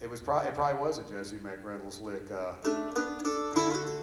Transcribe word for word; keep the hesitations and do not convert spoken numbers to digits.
It was probably, it probably was a Jesse McReynolds lick. Uh,